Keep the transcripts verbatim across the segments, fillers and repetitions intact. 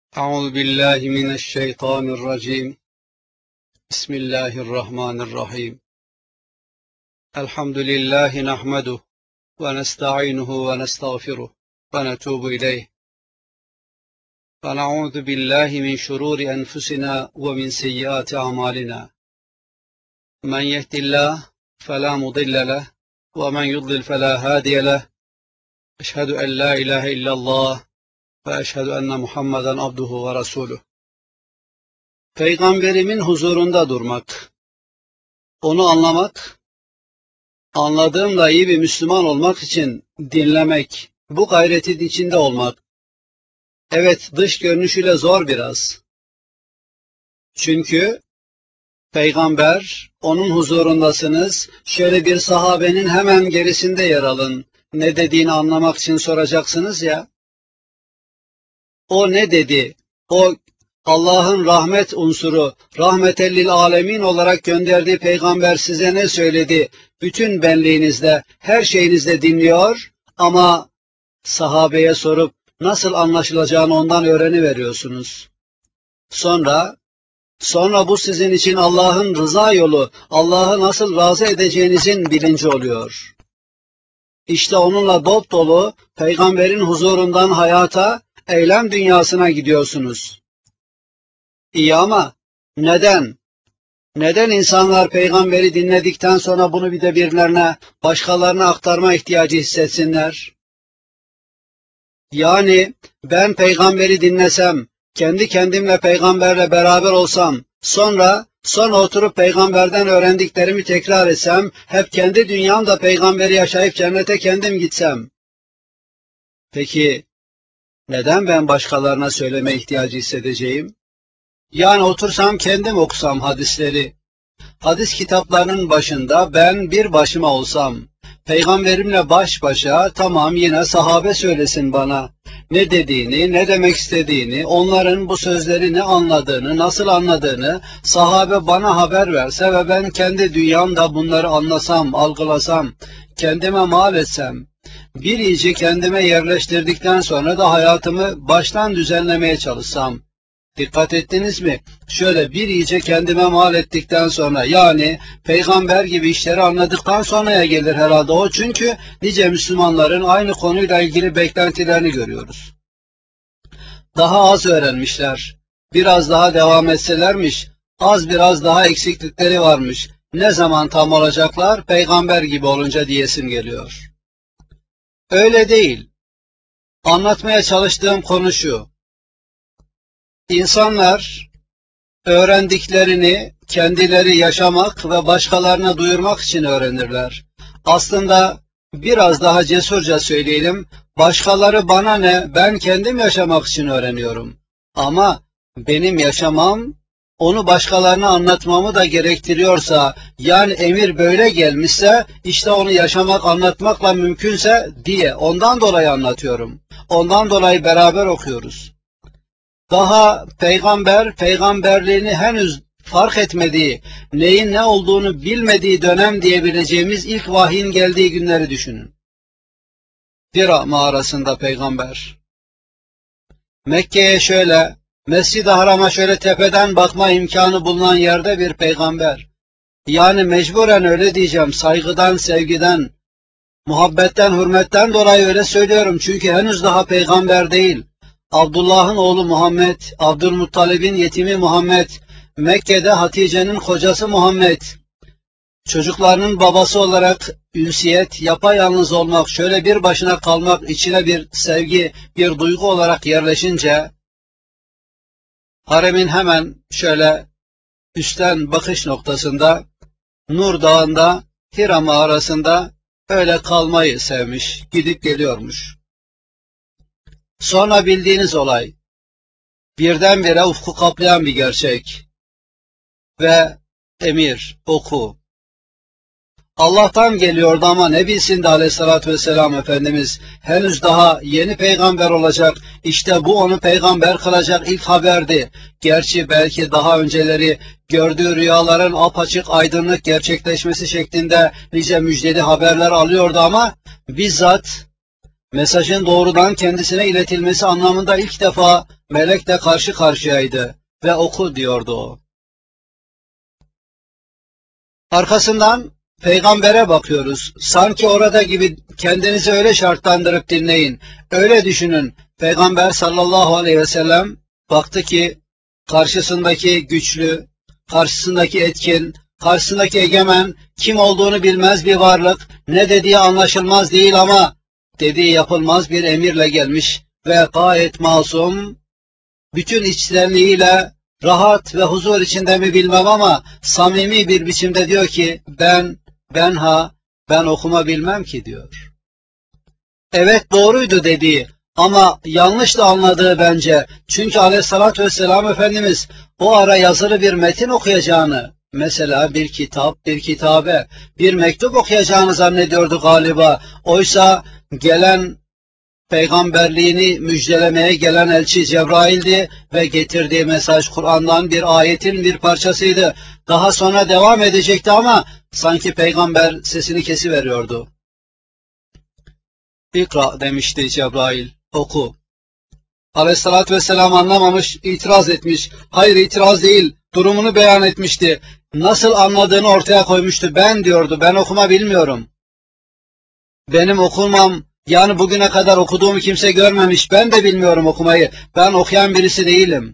أعوذ بالله من الشيطان الرجيم. بسم الله الرحمن الرحيم. الحمد لله نحمده ونستعينه ونستغفره ونتوب إليه ونعوذ بالله من شرور أنفسنا ومن سيئات أعمالنا. من يهد الله فلا مضل له ومن يضلل فلا هادي له. أشهد أن لا إله إلا الله ve eşhedü enne Muhammeden abduhu ve resuluh. Peygamberimin huzurunda durmak, onu anlamak, anladığımla iyi bir Müslüman olmak için dinlemek, bu gayretin içinde olmak. Evet, dış görünüşüyle zor biraz. Çünkü Peygamber, onun huzurundasınız, şöyle bir sahabenin hemen gerisinde yer alın. Ne dediğini anlamak için soracaksınız ya. O ne dedi? O Allah'ın rahmet unsuru, rahmetellil alemin olarak gönderdiği peygamber size ne söyledi? Bütün benliğinizde, her şeyinizde dinliyor ama sahabeye sorup nasıl anlaşılacağını ondan öğreniveriyorsunuz. Sonra, sonra bu sizin için Allah'ın rıza yolu, Allah'ı nasıl razı edeceğinizin bilinci oluyor. İşte onunla dop dolu peygamberin huzurundan hayata, eylem dünyasına gidiyorsunuz. İyi ama neden? Neden insanlar peygamberi dinledikten sonra bunu bir de birilerine, başkalarına aktarma ihtiyacı hissetsinler? Yani ben peygamberi dinlesem, kendi kendimle peygamberle beraber olsam, sonra sonra oturup peygamberden öğrendiklerimi tekrar etsem, hep kendi dünyamda peygamberi yaşayıp cennete kendim gitsem. Peki neden ben başkalarına söyleme ihtiyacı hissedeceğim? Yani otursam kendim okusam hadisleri, hadis kitaplarının başında ben bir başıma olsam, peygamberimle baş başa, tamam yine sahabe söylesin bana ne dediğini, ne demek istediğini, onların bu sözleri ne anladığını, nasıl anladığını sahabe bana haber verse ve ben kendi dünyamda bunları anlasam, algılasam, kendime mal etsem, bir iyice kendime yerleştirdikten sonra da hayatımı baştan düzenlemeye çalışsam. Dikkat ettiniz mi? Şöyle bir iyice kendime mal ettikten sonra, yani peygamber gibi işleri anladıktan sonraya gelir herhalde o. Çünkü nice Müslümanların aynı konuyla ilgili beklentilerini görüyoruz. Daha az öğrenmişler. Biraz daha devam etselermiş. Az biraz daha eksiklikleri varmış. Ne zaman tam olacaklar? Peygamber gibi olunca diyesim geliyor. Öyle değil. Anlatmaya çalıştığım konu şu. İnsanlar öğrendiklerini kendileri yaşamak ve başkalarına duyurmak için öğrenirler. Aslında biraz daha cesurca söyleyelim, başkaları bana ne, ben kendim yaşamak için öğreniyorum. Ama benim yaşamam, onu başkalarına anlatmamı da gerektiriyorsa, yani emir böyle gelmişse, işte onu yaşamak, anlatmakla mümkünse diye, ondan dolayı anlatıyorum. Ondan dolayı beraber okuyoruz. Daha peygamber, peygamberliğini henüz fark etmediği, neyin ne olduğunu bilmediği dönem diyebileceğimiz ilk vahyin geldiği günleri düşünün. Hira mağarasında peygamber. Mekke'ye şöyle, Mescid-i Haram'a şöyle tepeden bakma imkanı bulunan yerde bir peygamber. Yani mecburen öyle diyeceğim, saygıdan, sevgiden, muhabbetten, hürmetten dolayı öyle söylüyorum. Çünkü henüz daha peygamber değil. Abdullah'ın oğlu Muhammed, Abdülmuttalib'in yetimi Muhammed, Mekke'de Hatice'nin kocası Muhammed, çocuklarının babası olarak ünsiyet, yapayalnız olmak, şöyle bir başına kalmak, içine bir sevgi, bir duygu olarak yerleşince, haremin hemen şöyle üstten bakış noktasında, Nur Dağı'nda, Hira mağarasında öyle kalmayı sevmiş, gidip geliyormuş. Sonra bildiğiniz olay, birdenbire ufku kaplayan bir gerçek ve emir, oku. Allah'tan geliyordu ama ne bilsin de aleyhissalatü vesselam Efendimiz henüz daha yeni peygamber olacak, işte bu onu peygamber kılacak ilk haberdi. Gerçi belki daha önceleri gördüğü rüyaların apaçık aydınlık gerçekleşmesi şeklinde nice müjdeli haberler alıyordu ama bizzat mesajın doğrudan kendisine iletilmesi anlamında ilk defa melekle karşı karşıyaydı ve oku diyordu o. Arkasından peygambere bakıyoruz. Sanki orada gibi kendinizi öyle şartlandırıp dinleyin. Öyle düşünün. Peygamber sallallahu aleyhi ve sellem baktı ki karşısındaki güçlü, karşısındaki etkin, karşısındaki egemen, kim olduğunu bilmez bir varlık, ne dediği anlaşılmaz değil ama dediği yapılmaz bir emirle gelmiş ve gayet masum, bütün içtenliğiyle rahat ve huzur içinde mi bilmem ama samimi bir biçimde diyor ki ben, ben ha, ben okuma bilmem ki diyor. Evet doğruydu dediği ama yanlış da anladığı bence. Çünkü aleyhissalatü vesselam Efendimiz o ara yazılı bir metin okuyacağını, mesela bir kitap, bir kitabe, bir mektup okuyacağını zannediyordu galiba. Oysa gelen peygamberliğini müjdelemeye gelen elçi Cebrail'di ve getirdiği mesaj Kur'an'dan bir ayetin bir parçasıydı. Daha sonra devam edecekti ama sanki peygamber sesini kesiveriyordu. İkra demişti Cebrail, oku. Aleyhissalatü vesselam anlamamış, itiraz etmiş. Hayır itiraz değil, durumunu beyan etmişti. Nasıl anladığını ortaya koymuştu. Ben diyordu, ben okuma bilmiyorum. Benim okumam, yani bugüne kadar okuduğumu kimse görmemiş, ben de bilmiyorum okumayı, ben okuyan birisi değilim.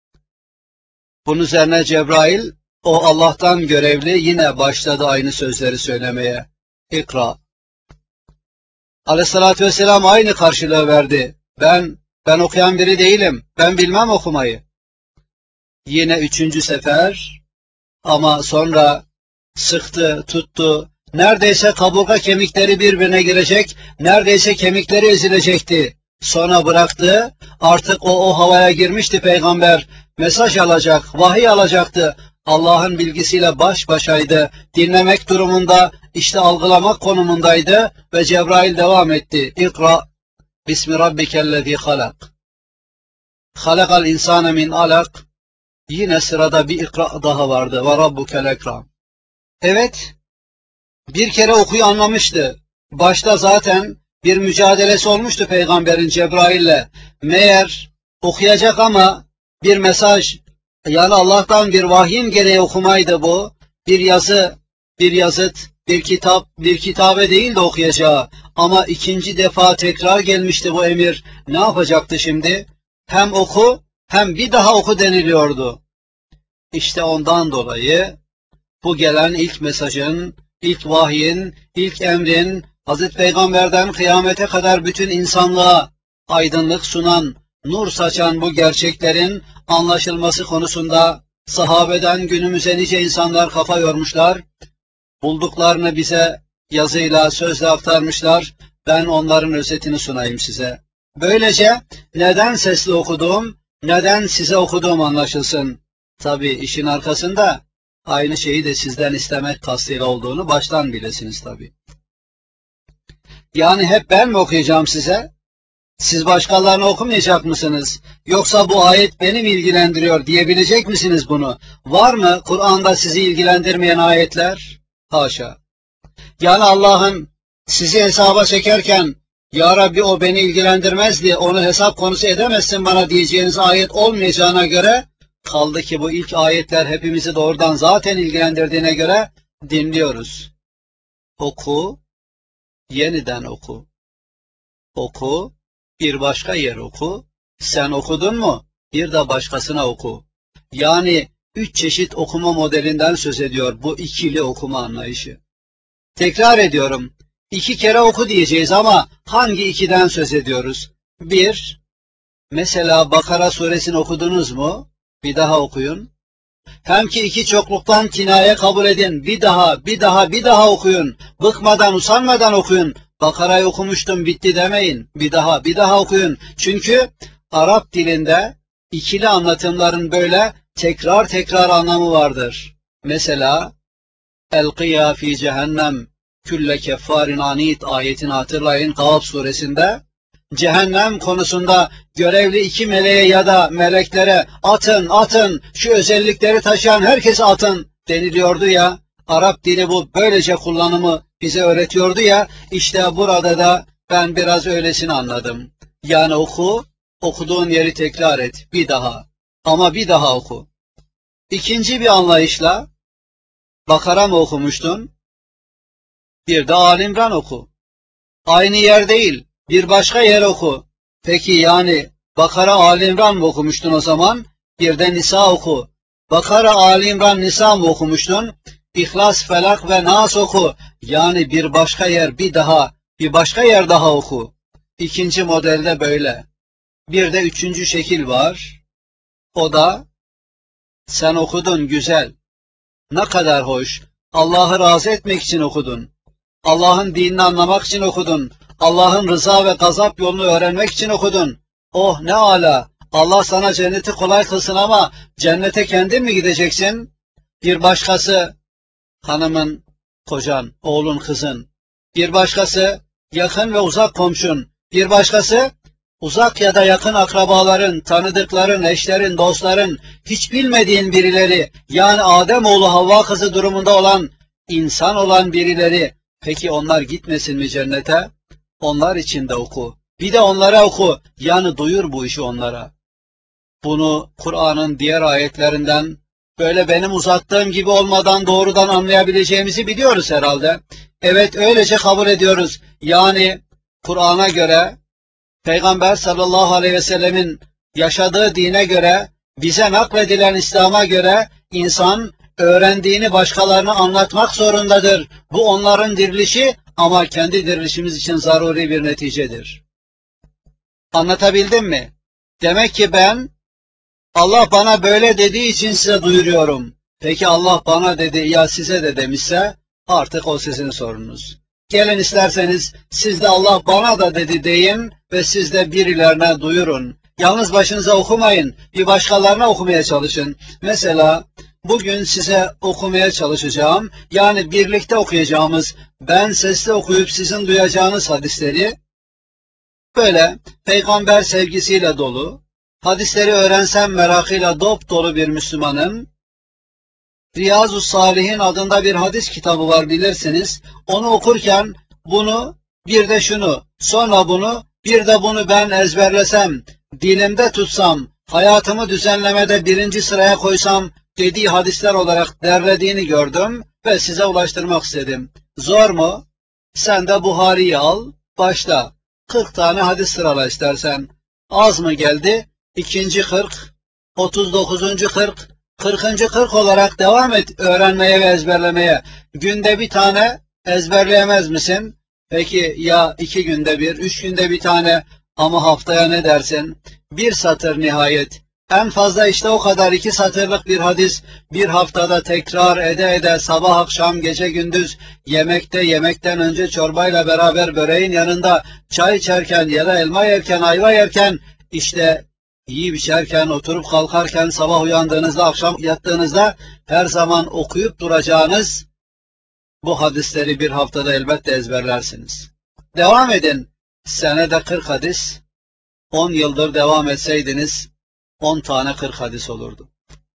Bunun üzerine Cebrail, o Allah'tan görevli, yine başladı aynı sözleri söylemeye. İkra. Aleyhissalatü vesselam aynı karşılığı verdi. Ben, ben okuyan biri değilim, ben bilmem okumayı. Yine üçüncü sefer, ama sonra sıktı, tuttu, neredeyse kaburga kemikleri birbirine girecek, neredeyse kemikleri ezilecekti. Sonra bıraktı, artık o, o havaya girmişti peygamber, mesaj alacak, vahiy alacaktı. Allah'ın bilgisiyle baş başaydı, dinlemek durumunda, işte algılamak konumundaydı ve Cebrail devam etti. İkra, Bismi Rabbikellezi halak. Halakal insane min alak. Yine sırada bir ikra daha vardı. Ve Rabbukel ekram. Evet, bir kere okuyu anlamıştı. Başta zaten bir mücadelesi olmuştu peygamberin Cebrail'le. Meğer okuyacak ama bir mesaj, yani Allah'tan bir vahyin gereği okumaydı bu. Bir yazı, bir yazıt, bir kitap, bir kitabe değil de okuyacağı. Ama ikinci defa tekrar gelmişti bu emir. Ne yapacaktı şimdi? Hem oku, hem bir daha oku deniliyordu. İşte ondan dolayı bu gelen ilk mesajın, ilk vahyin, ilk emrin, Hazreti Peygamber'den kıyamete kadar bütün insanlığa aydınlık sunan, nur saçan bu gerçeklerin anlaşılması konusunda sahabeden günümüze nice insanlar kafa yormuşlar, bulduklarını bize yazıyla, sözle aktarmışlar. Ben onların özetini sunayım size. Böylece neden sesli okuduğum, neden size okuduğum anlaşılsın. Tabii işin arkasında aynı şeyi de sizden istemek kastıyla olduğunu baştan bilesiniz tabii. Yani hep ben mi okuyacağım size? Siz başkalarını okumayacak mısınız? Yoksa bu ayet beni mi ilgilendiriyor diyebilecek misiniz bunu? Var mı Kur'an'da sizi ilgilendirmeyen ayetler? Haşa. Yani Allah'ın sizi hesaba çekerken Ya Rabbi o beni ilgilendirmez diye onu hesap konusu edemezsin bana diyeceğiniz ayet olmayacağına göre kaldı ki bu ilk ayetler hepimizi doğrudan zaten ilgilendirdiğine göre dinliyoruz. Oku, yeniden oku. Oku, bir başka yer oku. Sen okudun mu? Bir de başkasına oku. Yani üç çeşit okuma modelinden söz ediyor bu ikili okuma anlayışı. Tekrar ediyorum. İki kere oku diyeceğiz ama hangi ikiden söz ediyoruz? Bir, mesela Bakara suresini okudunuz mu? Bir daha okuyun. Hem ki iki çokluktan kinaye kabul edin. Bir daha, bir daha, bir daha okuyun. Bıkmadan, usanmadan okuyun. Bakara'yı okumuştum, bitti demeyin. Bir daha, bir daha okuyun. Çünkü Arap dilinde ikili anlatımların böyle tekrar tekrar anlamı vardır. Mesela El-Kıya fi cehennem külle keffarin anit ayetini hatırlayın Kavab suresinde. Cehennem konusunda görevli iki meleğe ya da meleklere atın, atın, şu özellikleri taşıyan herkese atın deniliyordu ya. Arap dili bu böylece kullanımı bize öğretiyordu ya. İşte burada da Ben biraz öylesini anladım. Yani oku, okuduğun yeri tekrar et, bir daha. Ama bir daha oku. İkinci bir anlayışla, Bakara mı okumuştun? Bir de Ali İmran oku. Aynı yer değil, bir başka yer oku. Peki yani Bakara, Ali İmran mı okumuştun o zaman? Bir de Nisa oku. Bakara, Ali İmran, Nisa mı okumuştun? İhlas, Felak ve Nas oku. Yani bir başka yer, bir daha, bir başka yer daha oku. İkinci modelde böyle. Bir de üçüncü şekil var. O da sen okudun güzel. Ne kadar hoş. Allah'ı razı etmek için okudun. Allah'ın dinini anlamak için okudun. Allah'ın rıza ve gazap yolunu öğrenmek için okudun. Oh ne ala. Allah sana cenneti kolay kılsın ama cennete kendin mi gideceksin? Bir başkası hanımın, kocan, oğlun, kızın. Bir başkası yakın ve uzak komşun. Bir başkası uzak ya da yakın akrabaların, tanıdıkların, eşlerin, dostların, hiç bilmediğin birileri, yani Ademoğlu Havva kızı durumunda olan, insan olan birileri. Peki onlar gitmesin mi cennete? Onlar için de oku. Bir de onlara oku. Yani duyur bu işi onlara. Bunu Kur'an'ın diğer ayetlerinden böyle benim uzattığım gibi olmadan doğrudan anlayabileceğimizi biliyoruz herhalde. Evet öylece kabul ediyoruz. Yani Kur'an'a göre, Peygamber sallallahu aleyhi ve sellemin yaşadığı dine göre, bize nakledilen İslam'a göre insan öğrendiğini başkalarına anlatmak zorundadır. Bu onların dirilişi ama kendi dirilişimiz için zaruri bir neticedir. Anlatabildim mi? Demek ki ben Allah bana böyle dediği için size duyuruyorum. Peki Allah bana dedi ya size de demişse artık o sizin sorunuz. Gelin isterseniz siz de Allah bana da dedi deyin ve siz de birilerine duyurun. Yalnız başınıza okumayın, bir başkalarına okumaya çalışın. Mesela bugün size okumaya çalışacağım, yani birlikte okuyacağımız, ben sesli okuyup sizin duyacağınız hadisleri, böyle peygamber sevgisiyle dolu, hadisleri öğrensem merakıyla dop dolu bir Müslümanın, Riyazu Salihin adında bir hadis kitabı var bilirsiniz. Onu okurken bunu, bir de şunu, sonra bunu, bir de bunu ben ezberlesem, dilimde tutsam, hayatımı düzenlemede birinci sıraya koysam dediği hadisler olarak derlediğini gördüm ve size ulaştırmak istedim. Zor mu? Sen de Buhari'yi al, başla. kırk tane hadis sırala istersen. Az mı geldi? İkinci kırk, otuz dokuzuncu kırk, kırkıncı kırk olarak devam et öğrenmeye ve ezberlemeye. Günde bir tane ezberleyemez misin? Peki ya iki günde bir, üç günde bir tane ama haftaya ne dersin? Bir satır nihayet. En fazla işte o kadar iki satırlık bir hadis bir haftada tekrar ede ede sabah akşam gece gündüz yemekte yemekten önce çorbayla beraber böreğin yanında çay içerken ya da elma yerken ayva yerken işte yiyip içerken oturup kalkarken sabah uyandığınızda akşam yattığınızda her zaman okuyup duracağınız bu hadisleri bir haftada elbette ezberlersiniz. Devam edin. Senede kırk hadis, on yıldır devam etseydiniz on tane kırk hadis olurdu.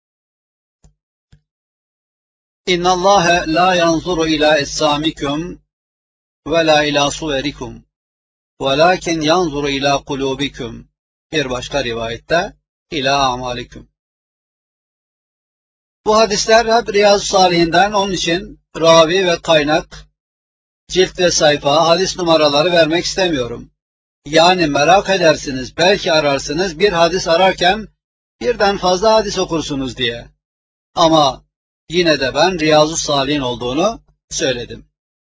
İnna Allah la yanzuru ila etsamikum ve la ila suverikum velakin yanzuru ila kulubikum. Bir başka rivayette ila amalikum. Bu hadisler hep Riyazu Salihinden, onun için ravi ve kaynak, cilt ve sayfa, hadis numaraları vermek istemiyorum. Yani merak edersiniz, belki ararsınız, bir hadis ararken birden fazla hadis okursunuz diye. Ama yine de ben Riyazu Salihin olduğunu söyledim.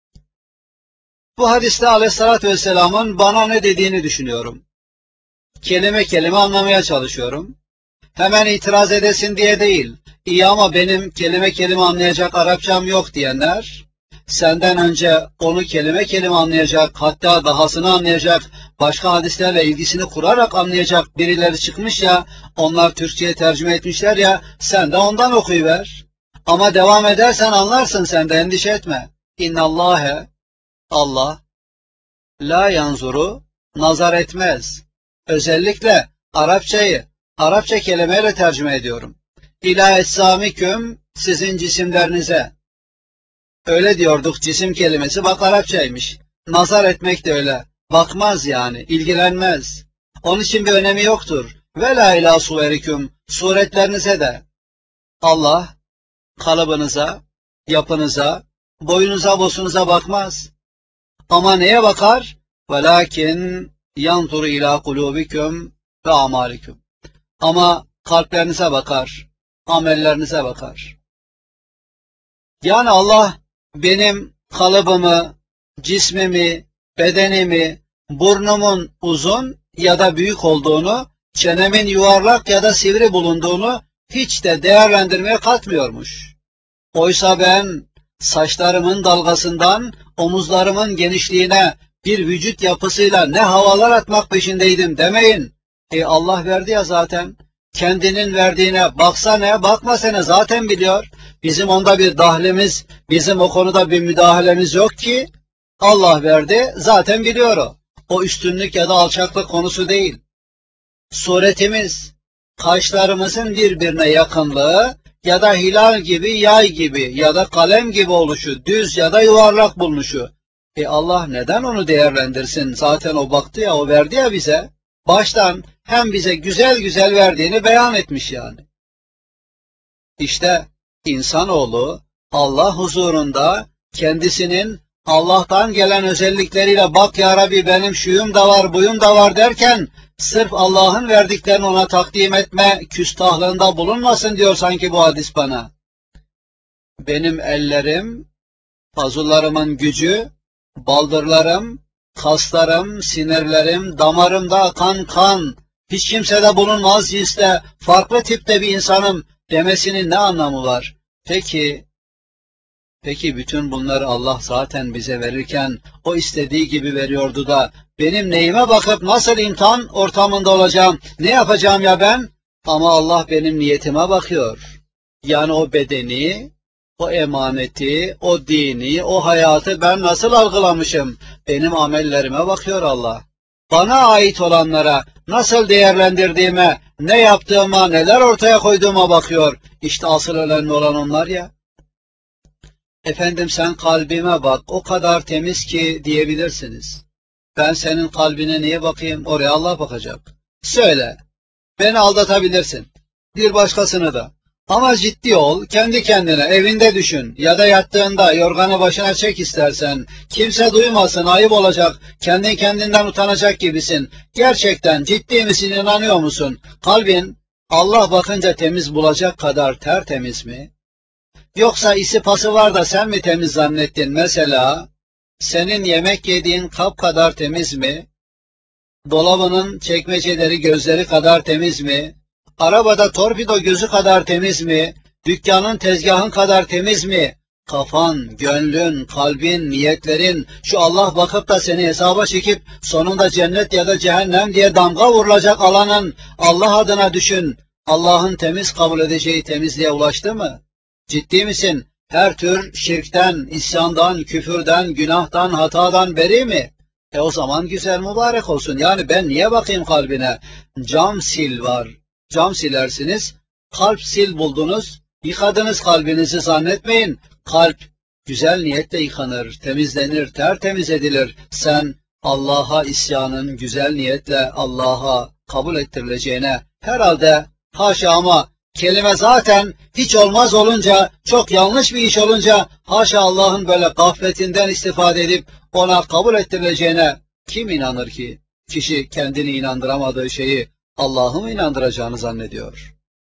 Bu hadiste Aleyhisselatü Vesselam'ın bana ne dediğini düşünüyorum. Kelime kelime anlamaya çalışıyorum. Hemen itiraz edesin diye değil. İyi ama benim kelime kelime anlayacak Arapçam yok diyenler, senden önce onu kelime kelime anlayacak, hatta dahasını anlayacak, başka hadislerle ilgisini kurarak anlayacak birileri çıkmış ya, onlar Türkçe'ye tercüme etmişler ya, sen de ondan okuyuver. Ama devam edersen anlarsın, sen de endişe etme. İnnallâhe, Allah, la yanzuru, nazar etmez. Özellikle Arapçayı, Arapça kelimeyle tercüme ediyorum. İlâ essamiküm, sizin cisimlerinize. Öyle diyorduk, cisim kelimesi bak Arapçaymış. Nazar etmek de öyle. Bakmaz yani, ilgilenmez. Onun için bir önemi yoktur. Ve la ilâ suveriküm, suretlerinize de Allah kalıbınıza, yapınıza, boyunuza, bosunuza bakmaz. Ama neye bakar? Velakin yanzuru ila kulubiküm ve amaliküm. Ama kalplerinize bakar, amellerinize bakar. Yani Allah benim kalıbımı, cismimi, bedenimi, burnumun uzun ya da büyük olduğunu, çenemin yuvarlak ya da sivri bulunduğunu hiç de değerlendirmeye kalkmıyormuş. Oysa ben saçlarımın dalgasından omuzlarımın genişliğine bir vücut yapısıyla ne havalar atmak peşindeydim demeyin. E Allah verdi ya zaten. Kendinin verdiğine baksana, bakmasana zaten biliyor. Bizim onda bir dahlimiz, bizim o konuda bir müdahalemiz yok ki. Allah verdi, zaten biliyor o. O üstünlük ya da alçaklık konusu değil. Suretimiz, kaşlarımızın birbirine yakınlığı ya da hilal gibi, yay gibi ya da kalem gibi oluşu, düz ya da yuvarlak bulunuşu. E Allah neden onu değerlendirsin? Zaten o baktı ya, o verdi ya bize. Baştan hem bize güzel güzel verdiğini beyan etmiş yani. İşte insanoğlu Allah huzurunda kendisinin Allah'tan gelen özellikleriyle bak ya Rabbi benim şuyum da var, buyum da var derken sırf Allah'ın verdiklerini ona takdim etme küstahlığında bulunmasın diyor sanki bu hadis bana. Benim ellerim, pazullarımın gücü, baldırlarım, kaslarım, sinirlerim, damarımda akan kan, hiç kimsede bulunmaz cinste, farklı tipte bir insanım demesinin ne anlamı var? Peki, peki bütün bunları Allah zaten bize verirken o istediği gibi veriyordu da benim neyime bakıp nasıl imtihan ortamında olacağım, ne yapacağım ya ben? Ama Allah benim niyetime bakıyor. Yani o bedeni, o emaneti, o dini, o hayatı ben nasıl algılamışım? Benim amellerime bakıyor Allah. Bana ait olanlara nasıl değerlendirdiğime, ne yaptığıma, neler ortaya koyduğuma bakıyor. İşte asıl önemli olan onlar ya. Efendim sen kalbime bak, o kadar temiz ki diyebilirsiniz. Ben senin kalbine niye bakayım? Oraya Allah bakacak. Söyle, beni aldatabilirsin. Bir başkasını da. Ama ciddi ol, kendi kendine, evinde düşün ya da yattığında yorganı başına çek istersen. Kimse duymasın, ayıp olacak, kendin kendinden utanacak gibisin. Gerçekten ciddi misin, inanıyor musun? Kalbin Allah bakınca temiz bulacak kadar tertemiz mi? Yoksa isi pası var da sen mi temiz zannettin? Mesela senin yemek yediğin kap kadar temiz mi? Dolabının çekmeceleri gözleri kadar temiz mi? Arabada torpido gözü kadar temiz mi? Dükkanın tezgahın kadar temiz mi? Kafan, gönlün, kalbin, niyetlerin, şu Allah bakıp da seni hesaba çekip sonunda cennet ya da cehennem diye damga vurulacak alanın Allah adına düşün. Allah'ın temiz kabul edeceği temizliğe ulaştı mı? Ciddi misin? Her tür şirkten, isyandan, küfürden, günahtan, hatadan beri mi? E o zaman güzel mübarek olsun. Yani ben niye bakayım kalbine? Cam sil var. Cam silersiniz. Kalp sil buldunuz. Yıkadınız kalbinizi zannetmeyin. Kalp güzel niyetle yıkanır, temizlenir, tertemiz edilir. Sen Allah'a isyanın güzel niyetle Allah'a kabul ettirileceğine herhalde haşa ama kelime zaten hiç olmaz olunca, çok yanlış bir iş olunca haşa Allah'ın böyle gafletinden istifade edip ona kabul ettirileceğine kim inanır ki? Kişi kendini inandıramadığı şeyi Allah'ı mı inandıracağını zannediyor.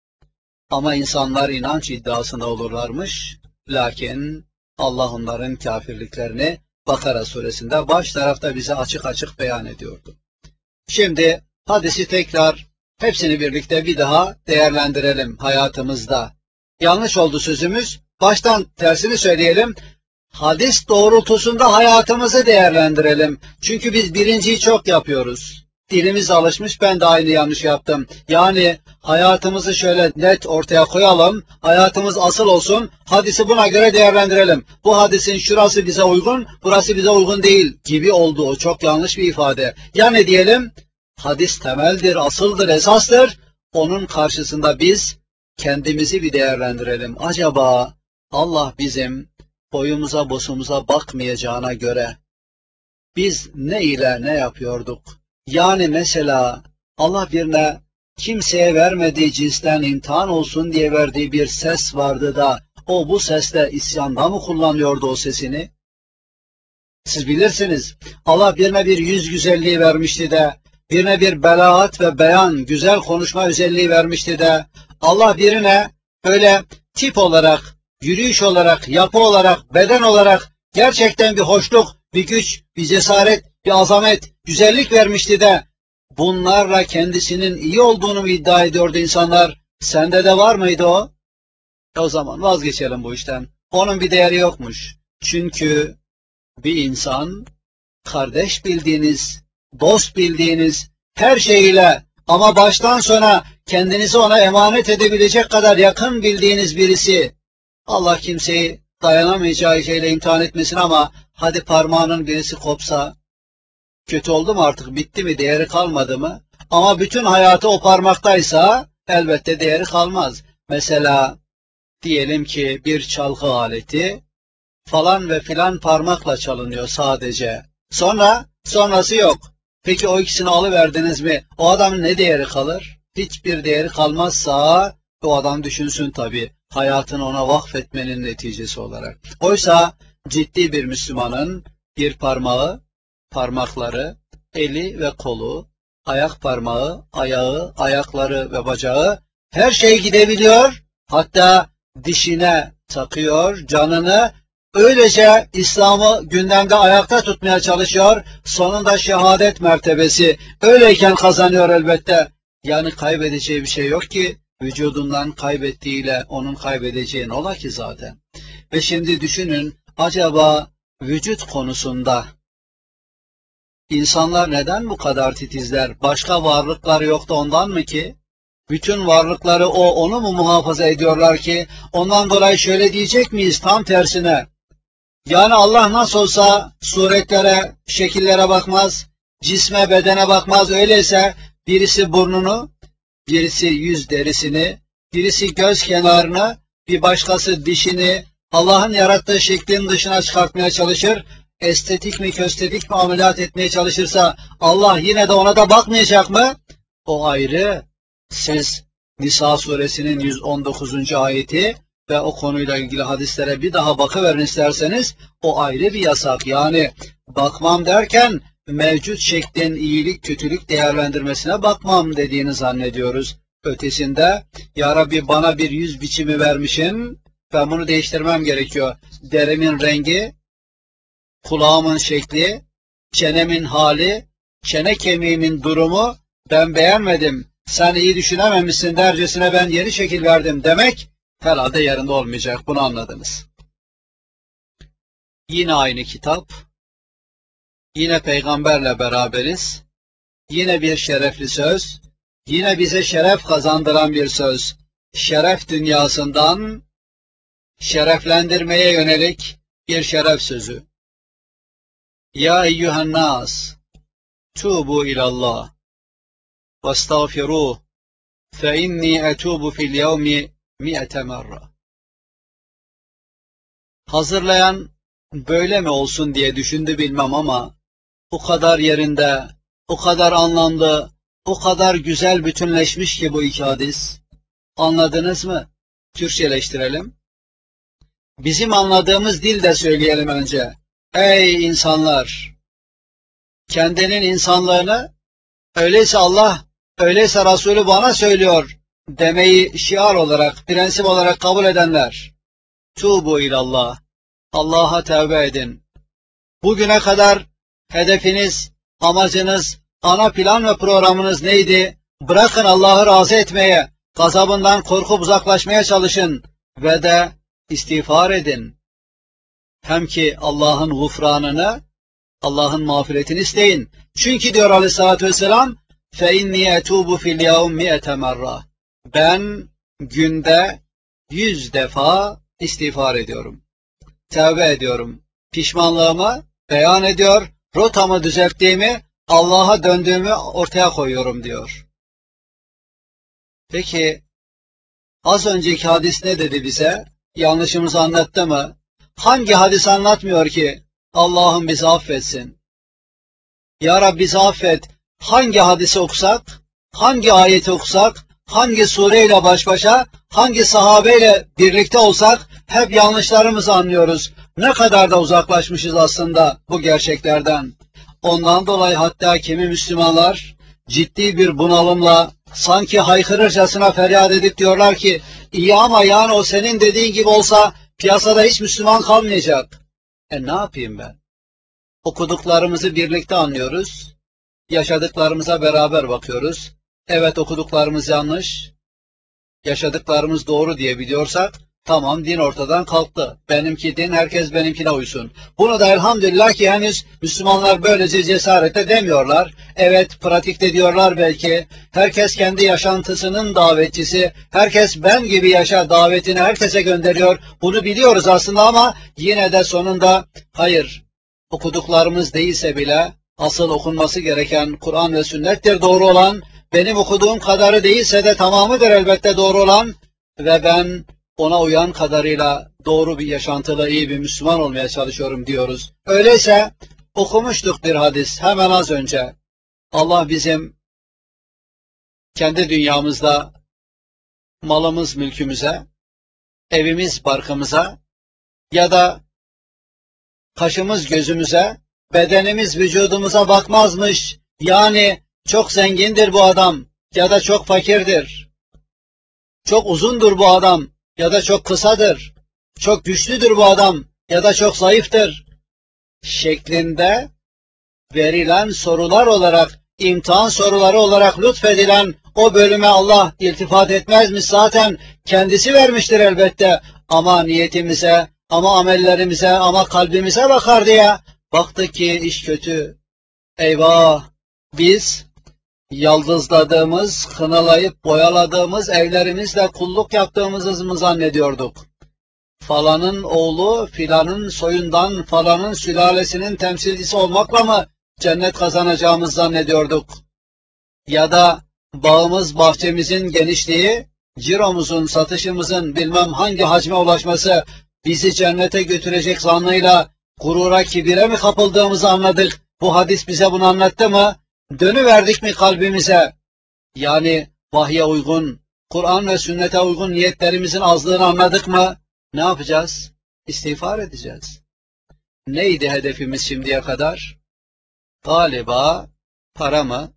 Ama insanlar inanç iddiasında olurlarmış. Lakin Allah onların kafirliklerini Bakara suresinde baş tarafta bize açık açık beyan ediyordu. Şimdi hadisi tekrar hepsini birlikte bir daha değerlendirelim hayatımızda. Yanlış oldu sözümüz. Baştan tersini söyleyelim. Hadis doğrultusunda hayatımızı değerlendirelim. Çünkü biz birinciyi çok yapıyoruz. Dilimiz alışmış, ben de aynı yanlış yaptım. Yani hayatımızı şöyle net ortaya koyalım, hayatımız asıl olsun, hadisi buna göre değerlendirelim. Bu hadisin şurası bize uygun, burası bize uygun değil gibi oldu. O çok yanlış bir ifade. Yani diyelim, hadis temeldir, asıldır, esastır. Onun karşısında biz kendimizi bir değerlendirelim. Acaba Allah bizim boyumuza bosumuza bakmayacağına göre biz ne ile ne yapıyorduk? Yani mesela Allah birine kimseye vermediği cinsten imtihan olsun diye verdiği bir ses vardı da o bu sesle isyanda mı kullanıyordu o sesini? Siz bilirsiniz. Allah birine bir yüz güzelliği vermişti de, birine bir belaat ve beyan, güzel konuşma özelliği vermişti de, Allah birine öyle tip olarak, yürüyüş olarak, yapı olarak, beden olarak gerçekten bir hoşluk, bir güç, bir cesaret, bir azamet, güzellik vermişti de, bunlarla kendisinin iyi olduğunu mu iddia ediyordu insanlar? Sende de var mıydı o? E o zaman vazgeçelim bu işten. Onun bir değeri yokmuş. Çünkü bir insan, kardeş bildiğiniz, dost bildiğiniz her şeyiyle ama baştan sona kendinizi ona emanet edebilecek kadar yakın bildiğiniz birisi, Allah kimseyi dayanamayacağı şeyle imtihan etmesin ama hadi parmağının birisi kopsa, kötü oldu mu artık, bitti mi, değeri kalmadı mı? Ama bütün hayatı o parmaktaysa elbette değeri kalmaz. Mesela diyelim ki bir çalgı aleti, falan ve filan parmakla çalınıyor sadece. Sonra, sonrası yok. Peki o ikisini alıverdiniz mi? O adamın ne değeri kalır? Hiçbir değeri kalmazsa o adam düşünsün tabii. Hayatını ona vakfetmenin neticesi olarak. Oysa ciddi bir Müslümanın bir parmağı, parmakları, eli ve kolu, ayak parmağı, ayağı, ayakları ve bacağı her şey gidebiliyor. Hatta dişine takıyor, canını öylece İslam'ı gündemde ayakta tutmaya çalışıyor, sonunda şehadet mertebesi öyleyken kazanıyor elbette. Yani kaybedeceği bir şey yok ki, vücudundan kaybettiğiyle onun kaybedeceği ne ola ki zaten. Ve şimdi düşünün, acaba vücut konusunda insanlar neden bu kadar titizler? Başka varlıkları yok da ondan mı ki? Bütün varlıkları o, onu mu muhafaza ediyorlar ki? Ondan dolayı şöyle diyecek miyiz? Tam tersine. Yani Allah nasıl olsa suretlere, şekillere bakmaz, cisme, bedene bakmaz. Öyleyse birisi burnunu, birisi yüz derisini, birisi göz kenarını, bir başkası dişini Allah'ın yarattığı şeklin dışına çıkartmaya çalışır. Estetik mi, köstetik mi ameliyat etmeye çalışırsa Allah yine de ona da bakmayacak mı? O ayrı. Siz Nisa suresinin yüz on dokuzuncu ayeti ve o konuyla ilgili hadislere bir daha bakıverin isterseniz, o ayrı bir yasak. Yani bakmam derken mevcut şeklin iyilik kötülük değerlendirmesine bakmam dediğini zannediyoruz. Ötesinde ya Rabbi bana bir yüz biçimi vermişsin, ben bunu değiştirmem gerekiyor. Derimin rengi, kulağımın şekli, çenemin hali, çene kemiğimin durumu ben beğenmedim. Sen iyi düşünememişsin dercesine ben yeni şekil verdim demek herhalde yerinde olmayacak. Bunu anladınız. Yine aynı kitap, yine peygamberle beraberiz, yine bir şerefli söz, yine bize şeref kazandıran bir söz. Şeref dünyasından şereflendirmeye yönelik bir şeref sözü. Ya eyyühen nas, tubu ilallah, vestağfiruh, fe inni etubu fil yevmi mi'ete merra. Hazırlayan böyle mi olsun diye düşündü bilmem ama o kadar yerinde, o kadar anlamlı, o kadar güzel bütünleşmiş ki bu iki hadis. Anladınız mı? Türkçeleştirelim. Bizim anladığımız dilde söyleyelim önce. Ey insanlar! Kendinin insanlığını, öyleyse Allah, öyleyse Resulü bana söylüyor demeyi şiar olarak, prensip olarak kabul edenler. Tubu ilallah. Allah'a tevbe edin. Bugüne kadar hedefiniz, amacınız, ana plan ve programınız neydi? Bırakın Allah'ı razı etmeye, gazabından korkup uzaklaşmaya çalışın ve de istiğfar edin. Hem ki Allah'ın gufranını, Allah'ın mağfiretini isteyin. Çünkü diyor Aleyhisselatü Vesselam, فَاِنِّي اَتُوبُ فِي الْيَوْمِ مِئَةَ مَرَّةً. Ben günde yüz defa istiğfar ediyorum. Tevbe ediyorum. Pişmanlığımı beyan ediyor, rotamı düzelttiğimi, Allah'a döndüğümü ortaya koyuyorum diyor. Peki az önceki hadis ne dedi bize? Yanlışımızı anlattı mı? Hangi hadis anlatmıyor ki Allah'ım bizi affetsin? Ya Rabbi bizi affet. Hangi hadisi okusak, hangi ayeti okusak, hangi sureyle baş başa, hangi sahabeyle birlikte olsak hep yanlışlarımızı anlıyoruz. Ne kadar da uzaklaşmışız aslında bu gerçeklerden. Ondan dolayı hatta kimi Müslümanlar ciddi bir bunalımla sanki haykırırcasına feryat edip diyorlar ki iyi ama yani o senin dediğin gibi olsa piyasada hiç Müslüman kalmayacak. E ne yapayım ben? Okuduklarımızı birlikte anlıyoruz. Yaşadıklarımıza beraber bakıyoruz. Evet okuduklarımız yanlış, yaşadıklarımız doğru diye biliyorsak, tamam din ortadan kalktı. Benimki din, herkes benimkine uysun. Bunu da elhamdülillah ki henüz Müslümanlar böylece cesarete demiyorlar. Evet pratikte diyorlar belki, herkes kendi yaşantısının davetçisi, herkes ben gibi yaşa davetini herkese gönderiyor. Bunu biliyoruz aslında ama yine de sonunda hayır, okuduklarımız değilse bile asıl okunması gereken Kur'an ve sünnettir doğru olan, benim okuduğum kadarı değilse de tamamıdır elbette doğru olan ve ben ona uyan kadarıyla doğru bir yaşantıda iyi bir Müslüman olmaya çalışıyorum diyoruz. Öyleyse okumuştuk bir hadis hemen az önce. Allah bizim kendi dünyamızda malımız mülkümüze, evimiz barkımıza ya da kaşımız gözümüze, bedenimiz vücudumuza bakmazmış. Yani çok zengindir bu adam ya da çok fakirdir. Çok uzundur bu adam ya da çok kısadır. Çok güçlüdür bu adam ya da çok zayıftır. Şeklinde verilen sorular olarak, imtihan soruları olarak lütfedilen o bölüme Allah iltifat etmezmiş. Zaten kendisi vermiştir elbette. Ama niyetimize, ama amellerimize, ama kalbimize bakar diye. Baktık ki iş kötü. Eyvah! Biz yaldızladığımız, kınalayıp boyaladığımız evlerimizle kulluk yaptığımızı mı zannediyorduk? Falanın oğlu filanın soyundan, falanın sülalesinin temsilcisi olmakla mı cennet kazanacağımızı zannediyorduk? Ya da bağımız, bahçemizin genişliği, ciromuzun, satışımızın bilmem hangi hacme ulaşması bizi cennete götürecek zannıyla gurura, kibire mi kapıldığımızı anladık. Bu hadis bize bunu anlattı mı? Dönüverdik mi kalbimize? Yani vahye uygun, Kur'an ve sünnete uygun niyetlerimizin azlığını anladık mı? Ne yapacağız? İstiğfar edeceğiz. Neydi hedefimiz şimdiye kadar? Galiba para mı?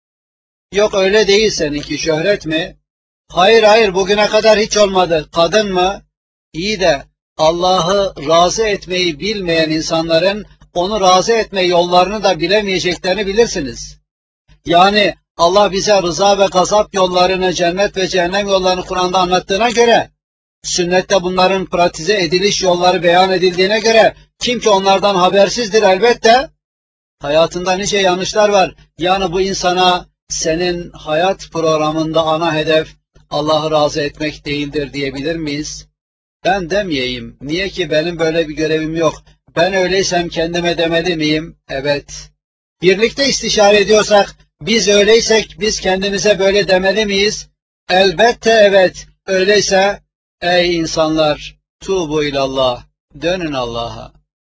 Yok öyle değil seninki, şöhret mi? Hayır hayır bugüne kadar hiç olmadı. Kadın mı? İyi de Allah'ı razı etmeyi bilmeyen insanların onu razı etme yollarını da bilemeyeceklerini bilirsiniz. Yani Allah bize rıza ve gazap yollarını, cennet ve cehennem yollarını Kur'an'da anlattığına göre, sünnette bunların pratize ediliş yolları beyan edildiğine göre, kim ki onlardan habersizdir elbette, hayatında nice yanlışlar var. Yani bu insana senin hayat programında ana hedef Allah'ı razı etmek değildir diyebilir miyiz? Ben demeyeyim. Niye ki benim böyle bir görevim yok. Ben öyleysem kendime demeli miyim? Evet. Birlikte istişare ediyorsak, biz öyleysek biz kendimize böyle demeli miyiz? Elbette evet. Öyleyse ey insanlar, tuğbu ilallah, dönün Allah'a.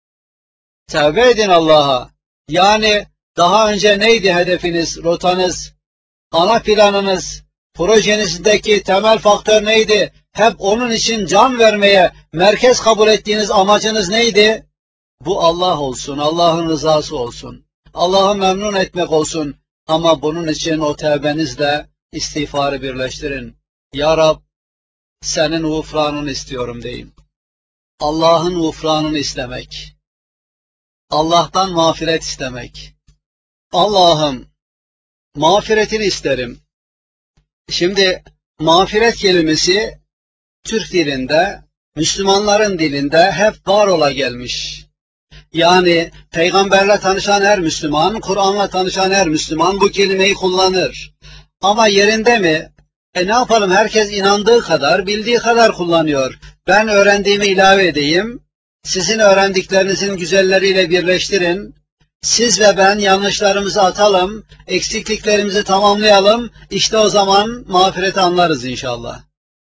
Tevbe edin Allah'a. Yani daha önce neydi hedefiniz, rotanız, ana planınız, projenizdeki temel faktör neydi? Hep onun için can vermeye merkez kabul ettiğiniz amacınız neydi? Bu Allah olsun, Allah'ın rızası olsun. Allah'ı memnun etmek olsun. Ama bunun için o tevbenizle istiğfarı birleştirin. Ya Rab, senin gufranını istiyorum deyin. Allah'ın gufranını istemek. Allah'tan mağfiret istemek. Allah'ım, mağfiretini isterim. Şimdi mağfiret kelimesi Türk dilinde, Müslümanların dilinde hep var ola gelmiş. Yani peygamberle tanışan her Müslüman, Kur'an'la tanışan her Müslüman bu kelimeyi kullanır. Ama yerinde mi? E ne yapalım, herkes inandığı kadar, bildiği kadar kullanıyor. Ben öğrendiğimi ilave edeyim, sizin öğrendiklerinizin güzelleriyle birleştirin, siz ve ben yanlışlarımızı atalım, eksikliklerimizi tamamlayalım, işte o zaman mağfireti anlarız inşallah.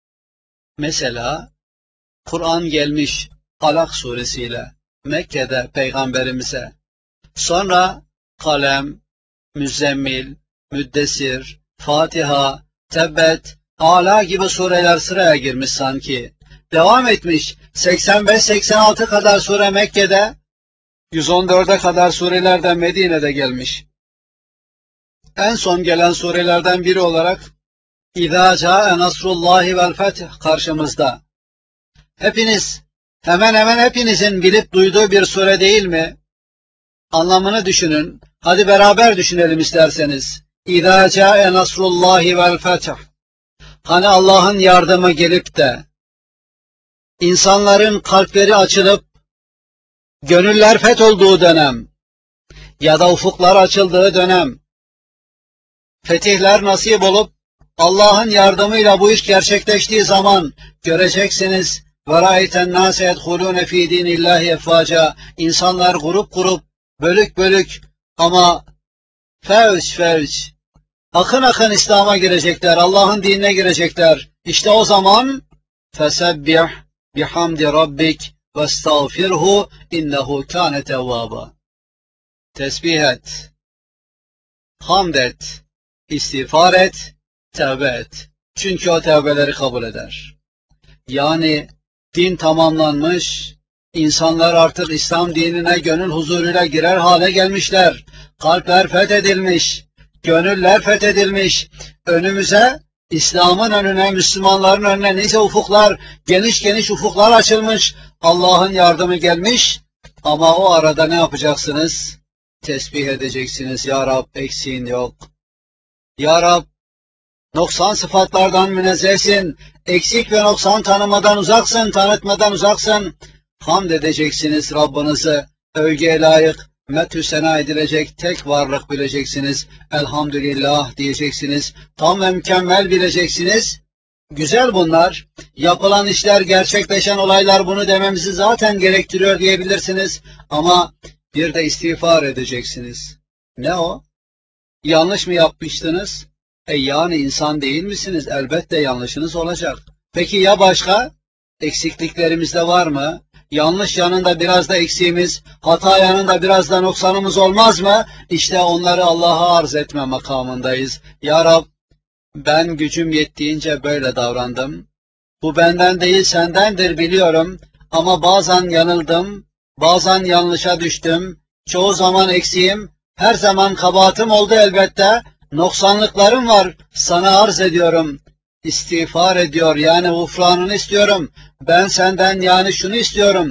Mesela Kur'an gelmiş Alak suresiyle Mekke'de peygamberimize. Sonra Kalem, Müzzemmil, Müddessir, Fatiha, Tebbet, Ala gibi sureler sıraya girmiş sanki. Devam etmiş. seksen beş seksen altı kadar sure Mekke'de, yüz on dörde kadar sureler de Medine'de gelmiş. En son gelen surelerden biri olarak İzâ câe nasrullâhi vel feth karşımızda. Hepiniz, hemen hemen hepinizin bilip duyduğu bir sure değil mi? Anlamını düşünün. Hadi beraber düşünelim isterseniz. İzâ câe nasrullâhi vel feth. Hani Allah'ın yardımı gelip de insanların kalpleri açılıp gönüller fetholduğu dönem ya da ufuklar açıldığı dönem, fetihler nasip olup Allah'ın yardımıyla bu iş gerçekleştiği zaman göreceksiniz. وَرَأَيْتَ النَّاسَ يَدْخُلُونَ ف۪ي دِينِ اللّٰهِ اَفْوَاجًا. İnsanlar grup grup, bölük bölük ama fevç fevç, akın akın İslam'a girecekler, Allah'ın dinine girecekler. İşte o zaman فَسَبِّحْ بِحَمْدِ رَبِّكَ وَاسْتَغْفِرْهُ اِنَّهُ كَانَ تَوَّابًا. Tesbih et, hamd et, istiğfar et, tevbe et. Çünkü o tevbeleri kabul eder. Yani din tamamlanmış, insanlar artık İslam dinine gönül huzuruyla girer hale gelmişler. Kalpler fethedilmiş, gönüller fethedilmiş. Önümüze, İslam'ın önüne, Müslümanların önüne nice ufuklar, geniş geniş ufuklar açılmış. Allah'ın yardımı gelmiş ama o arada ne yapacaksınız? Tesbih edeceksiniz. Ya Rab, eksiğin yok. Ya Rab, noksan sıfatlardan münezzehsin, eksik ve noksan tanımadan uzaksın, tanıtmadan uzaksın. Hamd edeceksiniz Rabbinizi, övgüye layık, methü sena edilecek tek varlık bileceksiniz. Elhamdülillah diyeceksiniz, tam ve mükemmel bileceksiniz. Güzel bunlar, yapılan işler, gerçekleşen olaylar bunu dememizi zaten gerektiriyor diyebilirsiniz. Ama bir de istiğfar edeceksiniz. Ne o? Yanlış mı yapmıştınız? E yani insan değil misiniz? Elbette yanlışınız olacak. Peki ya başka? Eksikliklerimiz de var mı? Yanlış yanında biraz da eksiğimiz, hata yanında biraz da noksanımız olmaz mı? İşte onları Allah'a arz etme makamındayız. Ya Rab, ben gücüm yettiğince böyle davrandım. Bu benden değil sendendir biliyorum ama bazen yanıldım, bazen yanlışa düştüm, çoğu zaman eksiğim, her zaman kabahatim oldu elbette, noksanlıklarım var, sana arz ediyorum, istiğfar ediyor yani ufranını istiyorum, ben senden yani şunu istiyorum,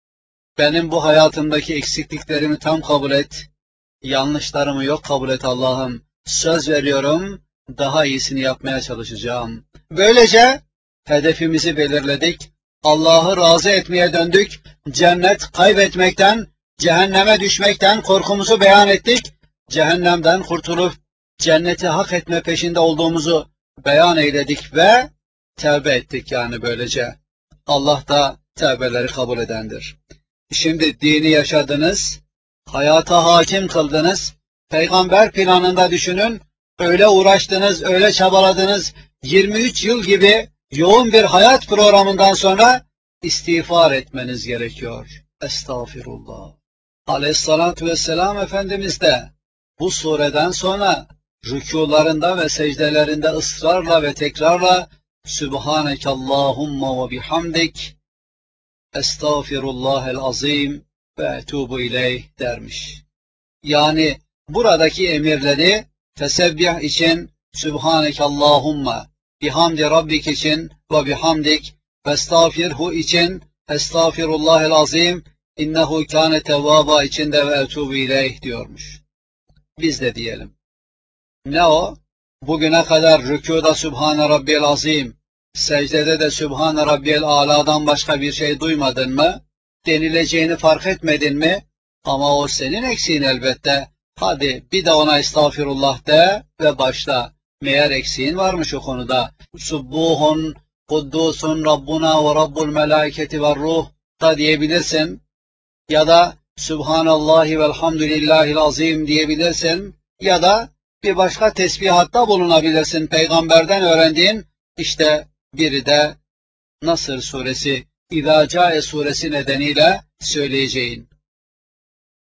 benim bu hayatımdaki eksikliklerimi tam kabul et, yanlışlarımı yok kabul et Allah'ım, söz veriyorum, daha iyisini yapmaya çalışacağım. Böylece hedefimizi belirledik, Allah'ı razı etmeye döndük, cennet kaybetmekten, cehenneme düşmekten korkumuzu beyan ettik, cehennemden kurtulup cenneti hak etme peşinde olduğumuzu beyan eyledik ve tevbe ettik yani böylece. Allah da tevbeleri kabul edendir. Şimdi dini yaşadınız, hayata hakim kıldınız, peygamber planında düşünün, öyle uğraştınız, öyle çabaladınız, yirmi üç yıl gibi yoğun bir hayat programından sonra istiğfar etmeniz gerekiyor. Estağfirullah. Aleyhissalatü vesselam Efendimiz de bu sureden sonra rükularında ve secdelerinde ısrarla ve tekrarla Sübhaneke Allahumma ve bihamdik Estağfirullahel azim ve etubu ileyh dermiş. Yani buradaki emirleri tesebbih için Sübhaneke Allahumma, bihamdi Rabbik için ve bihamdik, estağfirhu için Estağfirullahel azim, innehu kâne tevvâba içinde ve etubu ileyh diyormuş. Biz de diyelim. Ne o? Bugüne kadar rükuda Sübhane Rabbiyel azim, secdede de Sübhane Rabbiyel Ala'dan başka bir şey duymadın mı? Denileceğini fark etmedin mi? Ama o senin eksiğin elbette. Hadi bir de ona estağfirullah de ve başla. Meğer eksiğin varmış o konuda. Subbuhun, kuddusun Rabbuna ve Rabbul melaiketi ve ruh da diyebilirsin. Ya da Subhanallahi velhamdülillahil azim diyebilirsin. Ya da bir başka tesbihatta bulunabilirsin peygamberden öğrendiğin. İşte biri de Nasr suresi, İzâ Câe suresi nedeniyle söyleyeceğin.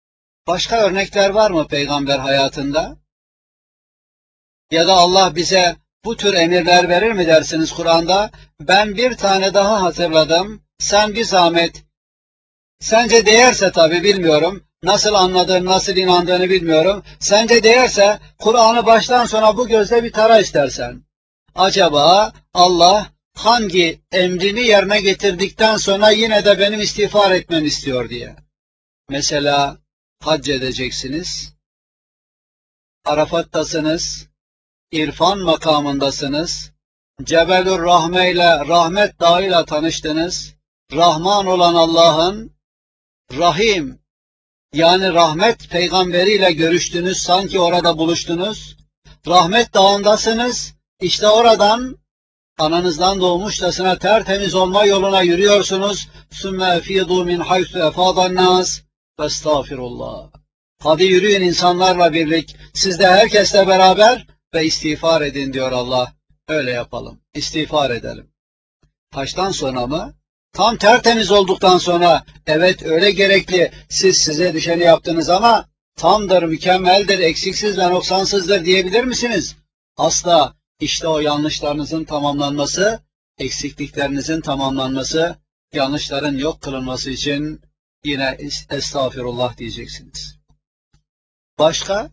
Başka örnekler var mı peygamber hayatında? Ya da Allah bize bu tür emirler verir mi dersiniz Kur'an'da? Ben bir tane daha hatırladım. Sen bir zahmet, sence değerse tabi bilmiyorum. Nasıl anladığını, nasıl inandığını bilmiyorum. Sence değerse Kur'an'ı baştan sona bu gözle bir tara istersen. Acaba Allah hangi emrini yerine getirdikten sonra yine de benim istiğfar etmemi istiyor diye. Mesela hac edeceksiniz, Arafat'tasınız, İrfan makamındasınız, Cebelur Rahme ile Rahmet Dağı'yla tanıştınız, Rahman olan Allah'ın Rahim, yani rahmet peygamberiyle görüştünüz, sanki orada buluştunuz, Rahmet Dağı'ndasınız, işte oradan ananızdan doğmuşçasına tertemiz olma yoluna yürüyorsunuz. ثُمَّ اَفِيضُوا مِنْ حَيْثُ اَفَاضَ النَّاسِ وَاسْتَغْفِرُ. Hadi yürüyün insanlarla birlik, siz de herkesle beraber ve istiğfar edin diyor Allah. Öyle yapalım, istiğfar edelim. Haçtan sonra mı? Tam tertemiz olduktan sonra, evet öyle gerekli, siz size düşeni yaptınız ama tamdır, mükemmeldir, eksiksiz ve noksansızdır diyebilir misiniz? Asla. İşte o yanlışlarınızın tamamlanması, eksikliklerinizin tamamlanması, yanlışların yok kılınması için yine estağfirullah diyeceksiniz. Başka?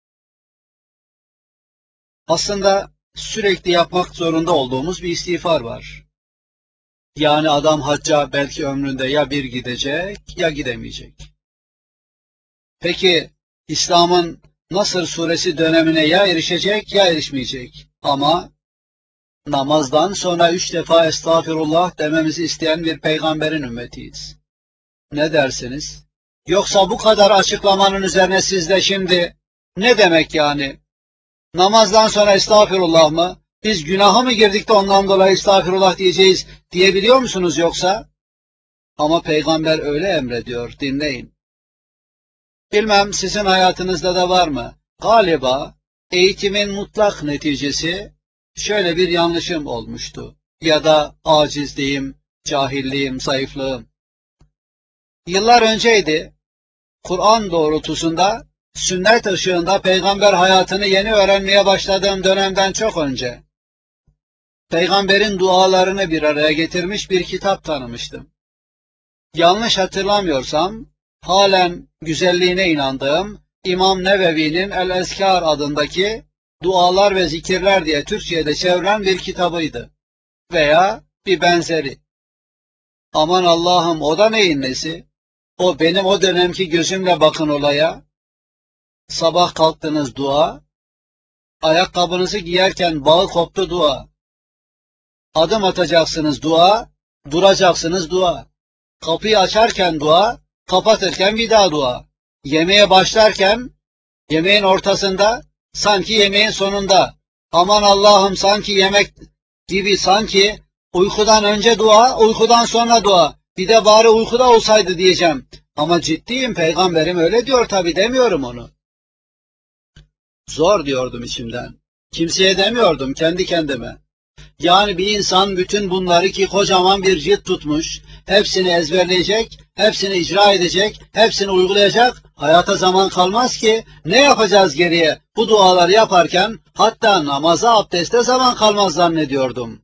Aslında sürekli yapmak zorunda olduğumuz bir istiğfar var. Yani adam hacca belki ömründe ya bir gidecek ya gidemeyecek. Peki İslam'ın Nasr suresi dönemine ya erişecek ya erişmeyecek. Ama namazdan sonra üç defa estağfirullah dememizi isteyen bir peygamberin ümmetiyiz. Ne dersiniz? Yoksa bu kadar açıklamanın üzerine siz de şimdi ne demek yani? Namazdan sonra estağfirullah mı? Biz günaha mı girdik de ondan dolayı estağfirullah diyeceğiz diyebiliyor musunuz yoksa? Ama peygamber öyle emrediyor, dinleyin. Bilmem sizin hayatınızda da var mı? Galiba eğitimin mutlak neticesi şöyle bir yanlışım olmuştu. Ya da acizliğim, cahilliğim, zayıflığım. Yıllar önceydi, Kur'an doğrultusunda, sünnet ışığında peygamber hayatını yeni öğrenmeye başladığım dönemden çok önce, peygamberin dualarını bir araya getirmiş bir kitap tanımıştım. Yanlış hatırlamıyorsam, halen güzelliğine inandığım İmam Nevevi'nin El-Ezkar adındaki Dualar ve Zikirler diye Türkçe'de çevrilen bir kitabıydı. Veya bir benzeri. Aman Allah'ım, o da neyin nesi? O benim o dönemki gözümle bakın olaya. Sabah kalktınız dua, ayakkabınızı giyerken bağı koptu dua. Adım atacaksınız dua, duracaksınız dua. Kapıyı açarken dua, kapatırken bir daha dua. Yemeğe başlarken, yemeğin ortasında, sanki yemeğin sonunda. Aman Allah'ım, sanki yemek gibi, sanki uykudan önce dua, uykudan sonra dua. Bir de bari uykuda olsaydı diyeceğim. Ama ciddiyim, peygamberim öyle diyor tabii, demiyorum onu. Zor diyordum içimden. Kimseye demiyordum, kendi kendime. Yani bir insan bütün bunları, ki kocaman bir cilt tutmuş, hepsini ezberleyecek, hepsini icra edecek, hepsini uygulayacak, hayata zaman kalmaz ki. Ne yapacağız geriye? Bu duaları yaparken hatta namaza, abdeste zaman kalmaz zannediyordum.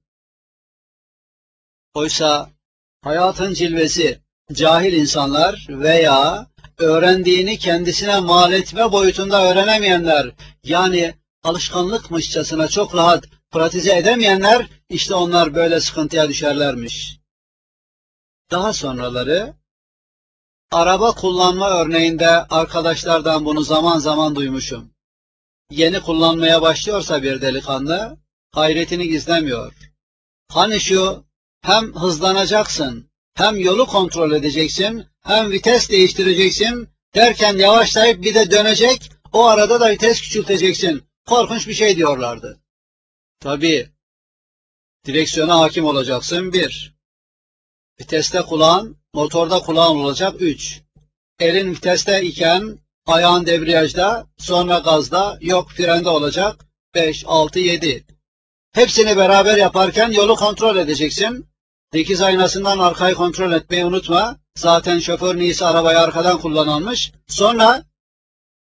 Oysa hayatın cilvesi, cahil insanlar veya öğrendiğini kendisine mal etme boyutunda öğrenemeyenler, yani alışkanlıkmışçasına çok rahat pratize edemeyenler, işte onlar böyle sıkıntıya düşerlermiş. Daha sonraları, araba kullanma örneğinde arkadaşlardan bunu zaman zaman duymuşum. Yeni kullanmaya başlıyorsa bir delikanlı, hayretini gizlemiyor. Hani şu, hem hızlanacaksın, hem yolu kontrol edeceksin, hem vites değiştireceksin, derken yavaşlayıp bir de dönecek, o arada da vites küçülteceksin. Korkunç bir şey diyorlardı. Tabii, direksiyona hakim olacaksın bir. Viteste kulağın, motorda kulağın olacak üç. Elin viteste iken, ayağın debriyajda, sonra gazda, yok frende olacak beş, altı, yedi. Hepsini beraber yaparken yolu kontrol edeceksin. Dikiz aynasından arkayı kontrol etmeyi unutma. Zaten şoför niyesi arabayı arkadan kullanılmış. Sonra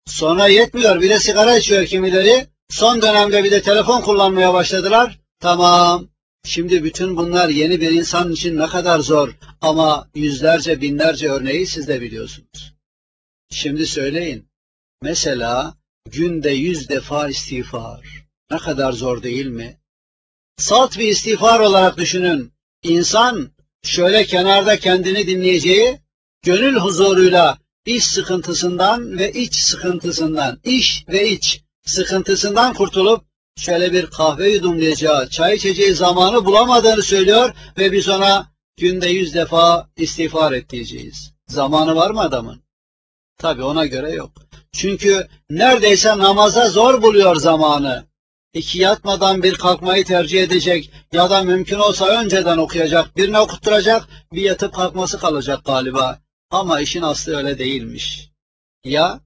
Sonra yetmiyor, bir de sigara içiyor kimileri. Son dönemde bir de telefon kullanmaya başladılar. Tamam. Şimdi bütün bunlar yeni bir insan için ne kadar zor ama yüzlerce binlerce örneği siz de biliyorsunuz. Şimdi söyleyin. Mesela günde yüz defa istiğfar. Ne kadar zor değil mi? Salt bir istiğfar olarak düşünün. İnsan şöyle kenarda kendini dinleyeceği, gönül huzuruyla iş sıkıntısından ve iç sıkıntısından, iş ve iç sıkıntısından kurtulup şöyle bir kahve yudumlayacağı, çay içeceği zamanı bulamadığını söylüyor ve biz ona günde yüz defa istiğfar et diyeceğiz. Zamanı var mı adamın? Tabii ona göre yok. Çünkü neredeyse namaza zor buluyor zamanı. İki yatmadan bir kalkmayı tercih edecek ya da mümkün olsa önceden okuyacak, birini okutturacak, bir yatıp kalkması kalacak galiba. Ama işin aslı öyle değilmiş. Ya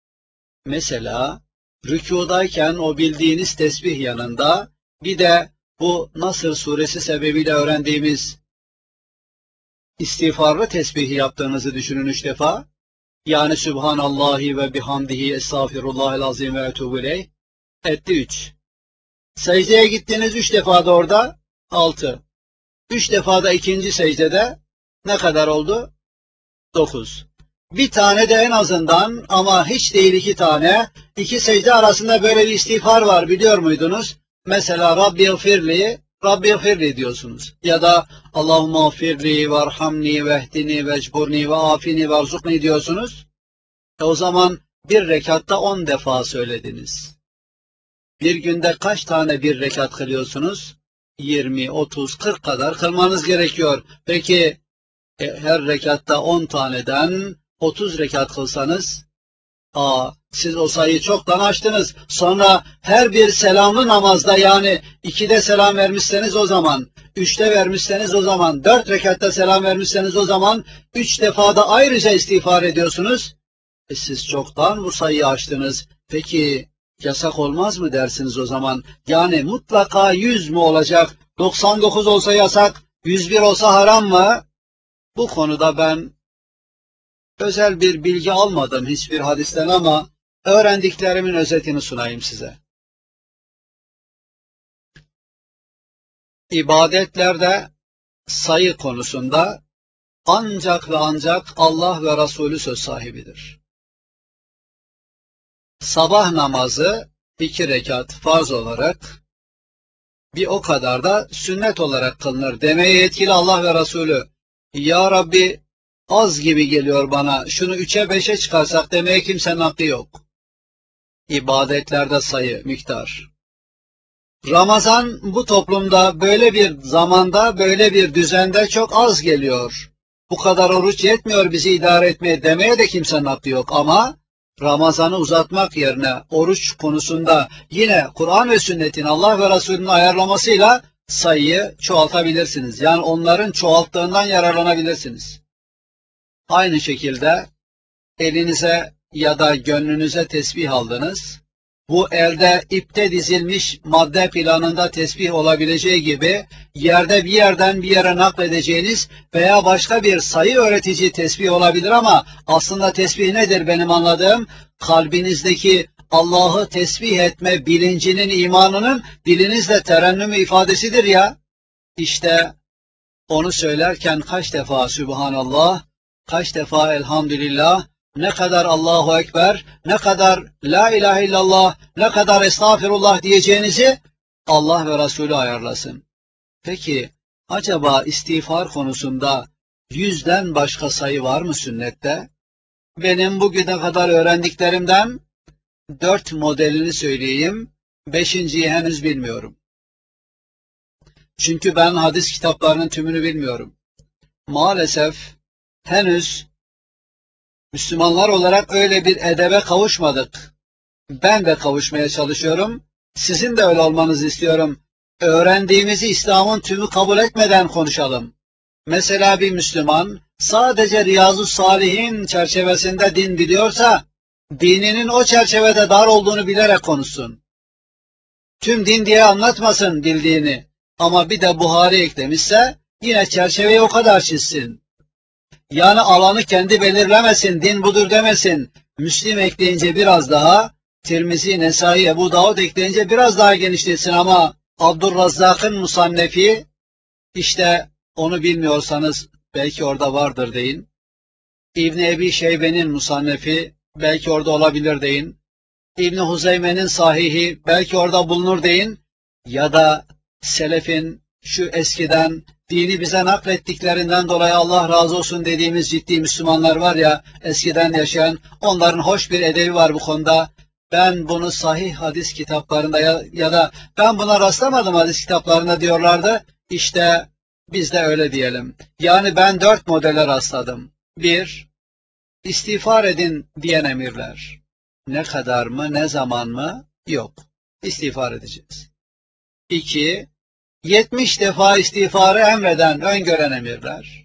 mesela rükûdayken o bildiğiniz tesbih yanında bir de bu Nasr suresi sebebiyle öğrendiğimiz istiğfarlı tesbihi yaptığınızı düşünün üç defa. Yani Sübhanallahi ve bihamdihi estağfirullahel azim ve etûbü ileyh. Etti üç. Secdeye gittiğiniz üç defada orada altı. Üç defada ikinci secdede ne kadar oldu? Dokuz. Bir tane de en azından ama hiç değil iki tane, iki secde arasında böyle bir istiğfar var biliyor muydunuz? Mesela Rabbi firli, Rabbi firli diyorsunuz. Ya da Allahümme firli varhamni vehdini vecburni ve afini verzukni diyorsunuz. E o zaman bir rekatta on defa söylediniz. Bir günde kaç tane bir rekat kılıyorsunuz? yirmi, otuz, kırk kadar kılmanız gerekiyor. Peki e, her rekatta on taneden otuz rekat kılsanız, aa, siz o sayıyı çoktan aştınız. Sonra her bir selamlı namazda yani ikide selam vermişseniz o zaman, üçte vermişseniz o zaman, dört rekatta selam vermişseniz o zaman, üç defada ayrıca istiğfar ediyorsunuz. E siz çoktan bu sayıyı aştınız. Peki yasak olmaz mı dersiniz o zaman? Yani mutlaka yüz mü olacak? doksan dokuz olsa yasak, yüz bir olsa haram mı? Bu konuda ben özel bir bilgi almadım hiçbir hadisten ama öğrendiklerimin özetini sunayım size. İbadetlerde sayı konusunda ancak ve ancak Allah ve Resulü söz sahibidir. Sabah namazı iki rekat farz olarak, bir o kadar da sünnet olarak kılınır. Demeye yetkili Allah ve Resulü. Ya Rabbi az gibi geliyor bana, şunu üçe beşe çıkarsak demeye kimsenin hakkı yok. İbadetlerde sayı, miktar. Ramazan bu toplumda böyle bir zamanda, böyle bir düzende çok az geliyor. Bu kadar oruç yetmiyor bizi idare etmeye demeye de kimsenin hakkı yok ama Ramazan'ı uzatmak yerine oruç konusunda yine Kur'an ve sünnetin Allah ve Resulünün ayarlamasıyla sayıyı çoğaltabilirsiniz. Yani onların çoğalttığından yararlanabilirsiniz. Aynı şekilde elinize ya da gönlünüze tesbih aldınız. Bu elde ipte dizilmiş madde planında tesbih olabileceği gibi yerde bir yerden bir yere nakledeceğiniz veya başka bir sayı öğretici tesbih olabilir ama aslında tesbih nedir benim anladığım? Kalbinizdeki Allah'ı tesbih etme bilincinin, imanının dilinizle terennümü ifadesidir ya. İşte onu söylerken kaç defa Sübhanallah, kaç defa Elhamdülillah, ne kadar Allahu Ekber, ne kadar La ilahe illallah, ne kadar Estağfirullah diyeceğinizi Allah ve Resulü ayarlasın. Peki, acaba istiğfar konusunda yüzden başka sayı var mı sünnette? Benim bugüne kadar öğrendiklerimden dört modelini söyleyeyim, beşinciyi henüz bilmiyorum. Çünkü ben hadis kitaplarının tümünü bilmiyorum. Maalesef henüz Müslümanlar olarak öyle bir edebe kavuşmadık. Ben de kavuşmaya çalışıyorum. Sizin de öyle olmanızı istiyorum. Öğrendiğimizi İslam'ın tümü kabul etmeden konuşalım. Mesela bir Müslüman sadece Riyazu Salihin çerçevesinde din biliyorsa, dininin o çerçevede dar olduğunu bilerek konuşsun. Tüm din diye anlatmasın bildiğini. Ama bir de Buhari eklemişse yine çerçeveyi o kadar çizsin. Yani alanı kendi belirlemesin, din budur demesin. Müslim ekleyince biraz daha, Tirmizi, Nesai, Ebu Davud ekleyince biraz daha genişlesin ama Abdurrazzak'ın musannefi, işte onu bilmiyorsanız belki orada vardır deyin. İbn-i Ebi Şeybe'nin musannefi, belki orada olabilir deyin. İbn-i Huzeyme'nin sahihi, belki orada bulunur deyin. Ya da selefin şu eskiden dini bize naklettiklerinden dolayı Allah razı olsun dediğimiz ciddi Müslümanlar var ya, eskiden yaşayan, onların hoş bir edebi var bu konuda. Ben bunu sahih hadis kitaplarında ya, ya da ben buna rastlamadım hadis kitaplarında diyorlardı. İşte biz de öyle diyelim. Yani ben dört modele rastladım. Bir, istiğfar edin diyen emirler. Ne kadar mı, ne zaman mı? Yok. İstiğfar edeceğiz. İki, yetmiş defa istiğfarı emreden, öngören emirler.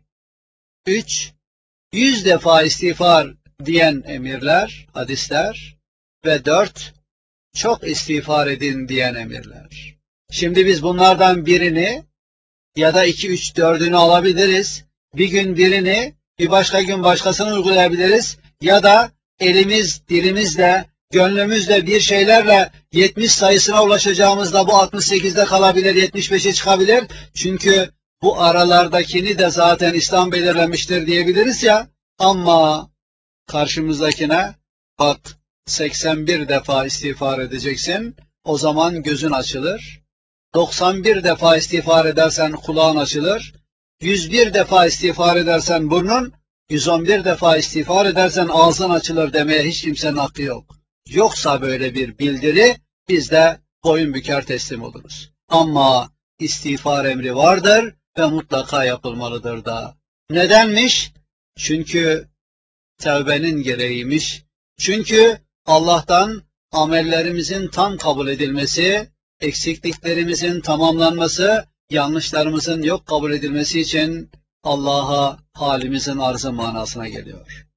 Üç, yüz defa istiğfar diyen emirler, hadisler. Ve dört, çok istiğfar edin diyen emirler. Şimdi biz bunlardan birini ya da iki, üç, dördünü alabiliriz. Bir gün birini, bir başka gün başkasını uygulayabiliriz. Ya da elimiz, dilimizle, gönlümüzle bir şeylerle yetmiş sayısına ulaşacağımızda bu altmış sekizde kalabilir, yetmiş beşe çıkabilir. Çünkü bu aralardakini de zaten İslam belirlemiştir diyebiliriz ya. Ama karşımızdakine bak, seksen bir defa istiğfar edeceksin, o zaman gözün açılır. doksan bir defa istiğfar edersen kulağın açılır. yüz bir defa istiğfar edersen burnun, yüz on bir defa istiğfar edersen ağzın açılır demeye hiç kimsenin hakkı yok. Yoksa böyle bir bildiri, biz de boyun büker teslim oluruz. Ama istiğfar emri vardır ve mutlaka yapılmalıdır da. Nedenmiş? Çünkü tevbenin gereğiymiş. Çünkü Allah'tan amellerimizin tam kabul edilmesi, eksikliklerimizin tamamlanması, yanlışlarımızın yok kabul edilmesi için Allah'a halimizin arzı manasına geliyor.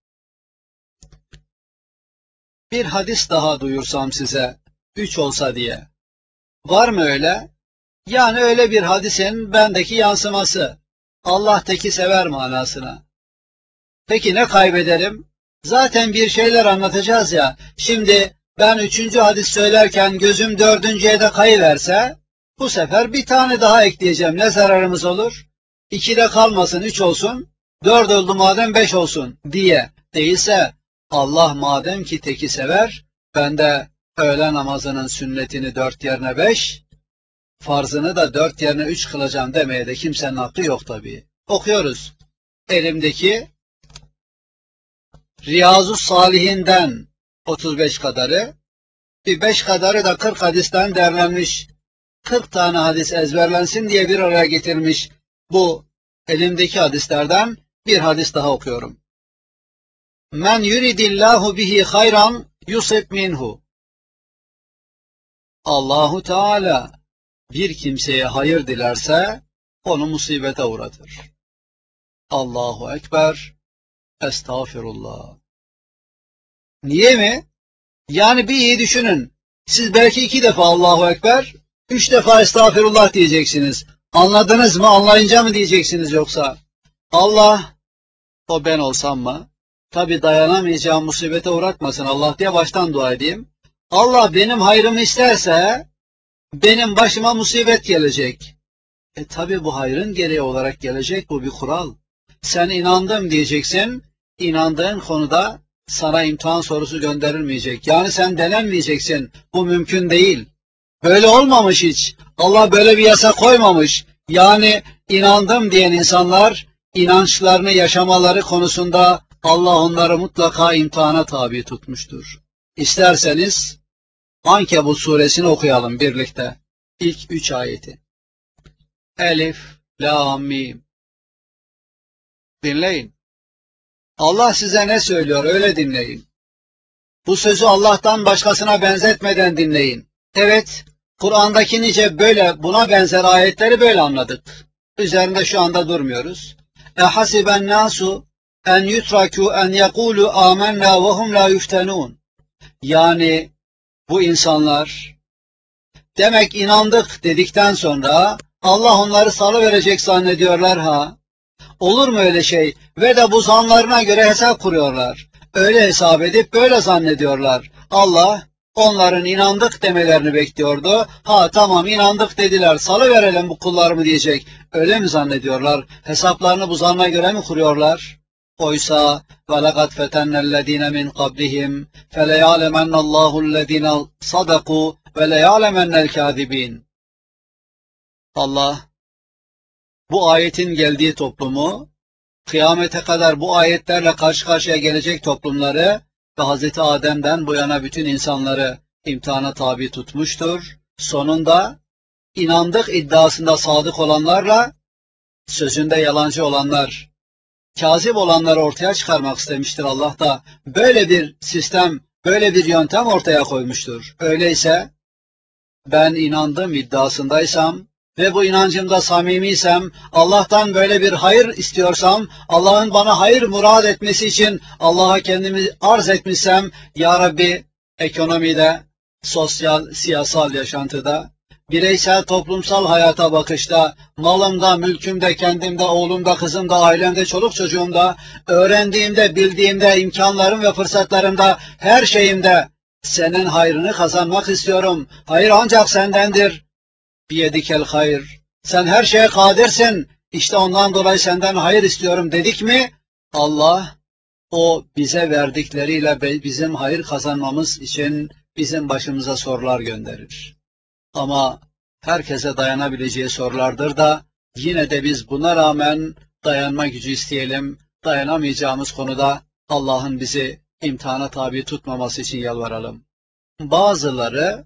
Bir hadis daha duyursam size, üç olsa diye. Var mı öyle? Yani öyle bir hadisin bendeki yansıması. Allah teki sever manasına. Peki ne kaybederim? Zaten bir şeyler anlatacağız ya. Şimdi ben üçüncü hadis söylerken gözüm dördüncüye de kayıverse, bu sefer bir tane daha ekleyeceğim. Ne zararımız olur? İkide kalmasın, üç olsun. Dört oldu madem beş olsun diye. Değilse Allah madem ki teki sever, ben de öğle namazının sünnetini dört yerine beş, farzını da dört yerine üç kılacağım demeye de kimsenin hakkı yok tabii. Okuyoruz. Elimdeki Riyazu Salihinden otuz beş kadarı, bir beş kadarı da kırk hadisten derlenmiş, kırk tane hadis ezberlensin diye bir araya getirmiş bu elimdeki hadislerden bir hadis daha okuyorum. Men yuridillahu bihi hayran yusib minhu. Allahu Teala bir kimseye hayır dilerse onu musibete uğratır. Allahu Ekber, Estağfirullah. Niye mi? Yani bir iyi düşünün. Siz belki iki defa Allahu Ekber, üç defa Estağfirullah diyeceksiniz. Anladınız mı? Anlayınca mı diyeceksiniz yoksa? Allah, o ben olsam mı? Tabi dayanamayacağım musibete uğratmasın Allah diye baştan dua edeyim. Allah benim hayrımı isterse, benim başıma musibet gelecek. E tabi bu hayrın gereği olarak gelecek, bu bir kural. Sen inandım diyeceksin, inandığın konuda sana imtihan sorusu gönderilmeyecek. Yani sen denenmeyeceksin. Bu mümkün değil. Böyle olmamış hiç. Allah böyle bir yasa koymamış. Yani inandım diyen insanlar inançlarını yaşamaları konusunda Allah onları mutlaka imtihana tabi tutmuştur. İsterseniz Ankebut suresini okuyalım birlikte. İlk üç ayeti. Elif, la, mim. Dinleyin. Allah size ne söylüyor öyle dinleyin. Bu sözü Allah'tan başkasına benzetmeden dinleyin. Evet, Kur'an'daki nice böyle buna benzer ayetleri böyle anladık. Üzerinde şu anda durmuyoruz. Ehasiben nasu en yutraku en yekulu amennâ ve hum la yuftenûn. Yani bu insanlar demek inandık dedikten sonra Allah onları salıverecek zannediyorlar ha. Olur mu öyle şey? Ve de bu zanlarına göre hesap kuruyorlar. öyle hesap edip böyle zannediyorlar. Allah onların inandık demelerini bekliyordu. Ha tamam inandık dediler, salıverelim bu kullarımı diyecek. Öyle mi zannediyorlar? Hesaplarını bu zanna göre mi kuruyorlar? Oysa وَلَقَدْ فَتَنَّ الَّذ۪ينَ مِنْ قَبْلِهِمْ فَلَيَعْلَمَنَّ اللّٰهُ الَّذ۪ينَ صَدَقُوا وَلَيَعْلَمَنَّ الْكَاذِب۪ينَ. Allah bu ayetin geldiği toplumu, kıyamete kadar bu ayetlerle karşı karşıya gelecek toplumları ve Hazreti Adem'den bu yana bütün insanları imtihana tabi tutmuştur. Sonunda inandık iddiasında sadık olanlarla sözünde yalancı olanlar, kazip olanları ortaya çıkarmak istemiştir Allah da. Böyle bir sistem, böyle bir yöntem ortaya koymuştur. Öyleyse ben inandım iddiasındaysam ve bu inancımda samimiysem, Allah'tan böyle bir hayır istiyorsam, Allah'ın bana hayır murad etmesi için Allah'a kendimi arz etmişsem, Ya Rabbi ekonomide, sosyal, siyasal yaşantıda, bireysel, toplumsal hayata bakışta, malımda, mülkümde, kendimde, oğlumda, kızımda, ailemde, çoluk çocuğumda, öğrendiğimde, bildiğimde, imkanlarım ve fırsatlarımda, her şeyimde senin hayrını kazanmak istiyorum. Hayır ancak sendendir. Biyedikel hayır. Sen her şeye kadirsin. İşte ondan dolayı senden hayır istiyorum dedik mi, Allah o bize verdikleriyle bizim hayır kazanmamız için bizim başımıza sorular gönderir. Ama herkese dayanabileceği sorulardır da yine de biz buna rağmen dayanma gücü isteyelim. Dayanamayacağımız konuda Allah'ın bizi imtihana tabi tutmaması için yalvaralım. Bazıları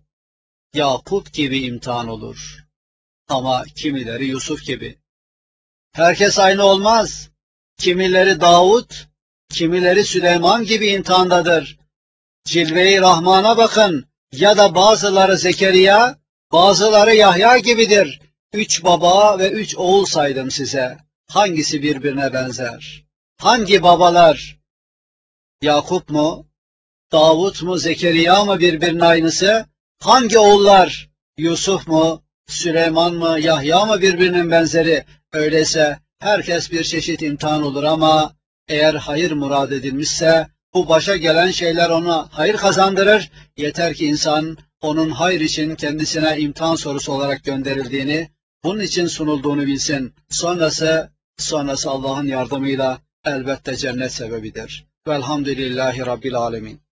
Yakup gibi imtihan olur. Ama kimileri Yusuf gibi. Herkes aynı olmaz. Kimileri Davut, kimileri Süleyman gibi imtihandadır. Cilve-i Rahman'a bakın, ya da bazıları Zekeriya, bazıları Yahya gibidir. Üç baba ve üç oğul saydım size. Hangisi birbirine benzer? Hangi babalar? Yakup mu? Davut mu, Zekeriya mı birbirinin aynısı? Hangi oğullar? Yusuf mu, Süleyman mı, Yahya mı birbirinin benzeri? Öyleyse herkes bir çeşit imtihan olur ama eğer hayır murad edilmişse bu başa gelen şeyler ona hayır kazandırır. Yeter ki insan onun hayır için kendisine imtihan sorusu olarak gönderildiğini, bunun için sunulduğunu bilsin. Sonrası, sonrası Allah'ın yardımıyla elbette cennet sebebidir. Velhamdülillahi Rabbil Alemin.